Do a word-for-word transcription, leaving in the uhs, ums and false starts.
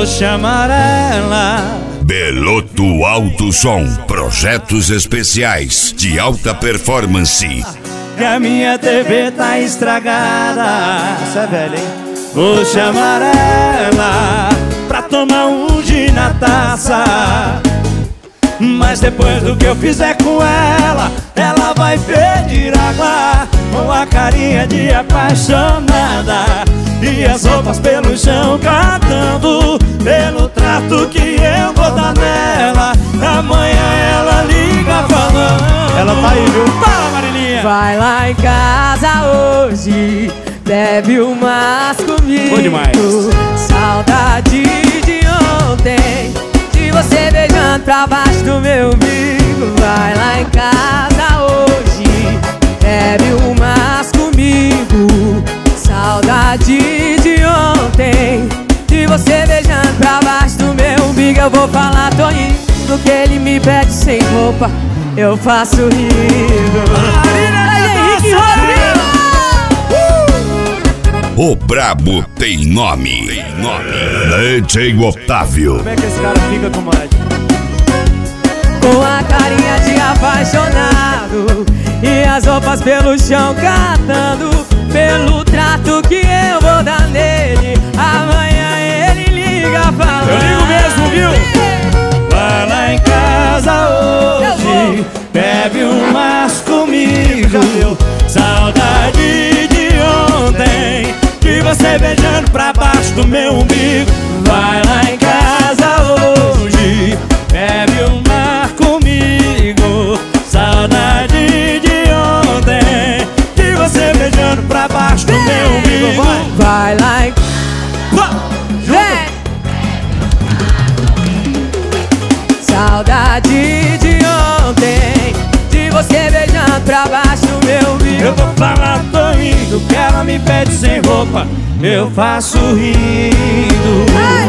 chamar ela. Beloto Alto Som, projetos especiais de alta performance. Que a minha T V tá estragada. Isso é velho, hein? Vou chamar ela pra tomar um gin na taça. Mas depois do que eu fizer com ela, ela vai pedir água, com a carinha de apaixonada e as roupas pelo chão cantando, pelo trato que eu vou dar nela. Amanhã ela liga falando. Ela tá aí, viu? Fala, Marilinha. Vai lá em casa hoje, bebe umas comigo. Bom demais. Saudade de ontem, de você beijando pra baixo do meu umbigo. Vai lá em casa hoje, bebe umas comigo. Saudade de ontem, de você beijando pra baixo do meu umbigo. Eu vou falar, tô indo, que ele me pede sem roupa, eu faço rindo. Henrique Rodrigo! O brabo tem nome. Tem nome. D J Otávio. Como é que esse cara fica com mais? Com a carinha de apaixonado e as roupas pelo chão catando, pelo trato que eu vou dar nele. Amanhã ele liga falando. Eu ligo mesmo, viu? Vai lá em casa hoje, bebe umas comigo. Saudade de ontem, de você beijando pra baixo do meu umbigo. Vai lá em casa hoje, bebe uma comigo. Saudade de ontem, de você beijando pra baixo do meu umbigo. Vai, Vai lá em... Vem! Saudade de ontem, de você beijando pra baixo do meu umbigo. eu vou falar, tô indo, que ela me pede sem roupa, eu faço rindo. Ai!